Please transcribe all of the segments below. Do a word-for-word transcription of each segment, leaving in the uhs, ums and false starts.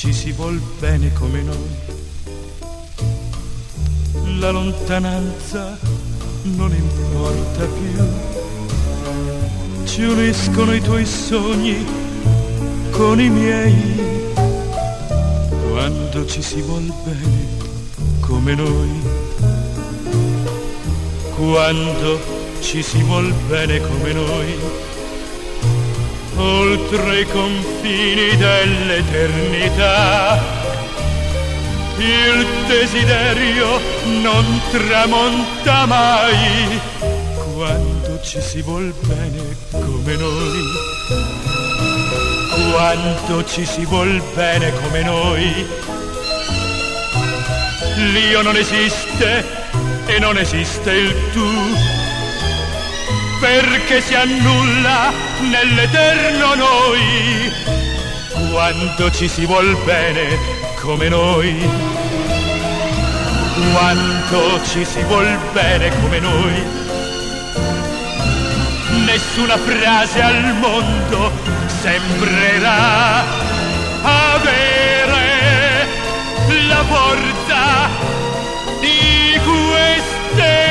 ci si vuol bene come noi. La lontananza non importa più, ci uniscono i tuoi sogni con i miei. Quando ci si vuol bene come noi, quando ci si vuol bene come noi, oltre i confini dell'eternità, il desiderio non tramonta mai. Quando ci si vuol bene come noi, quando ci si vuol bene come noi, l'io non esiste e non esiste il tu, perché si annulla nell'eterno noi. Quando ci si vuol bene come noi, quando ci si vuol bene come noi, nessuna frase al mondo sembrerà avere la forza di queste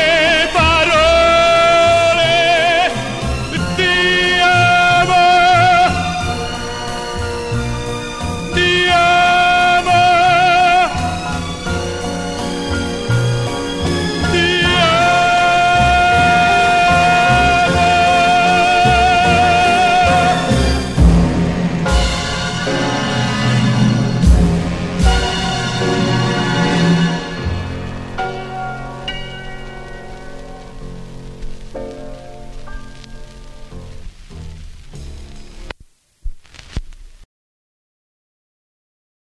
parole. Ti amo, ti amo, ti amo.